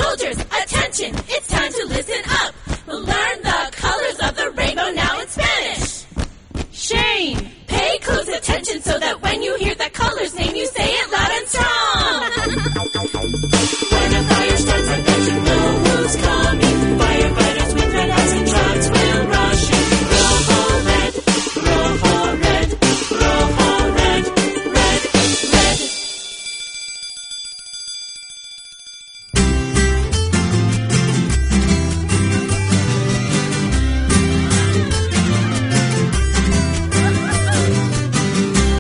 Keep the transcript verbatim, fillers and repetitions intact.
Soldiers, attention, it's time to listen up. Learn the colors of the rainbow now in Spanish. Shane, pay close attention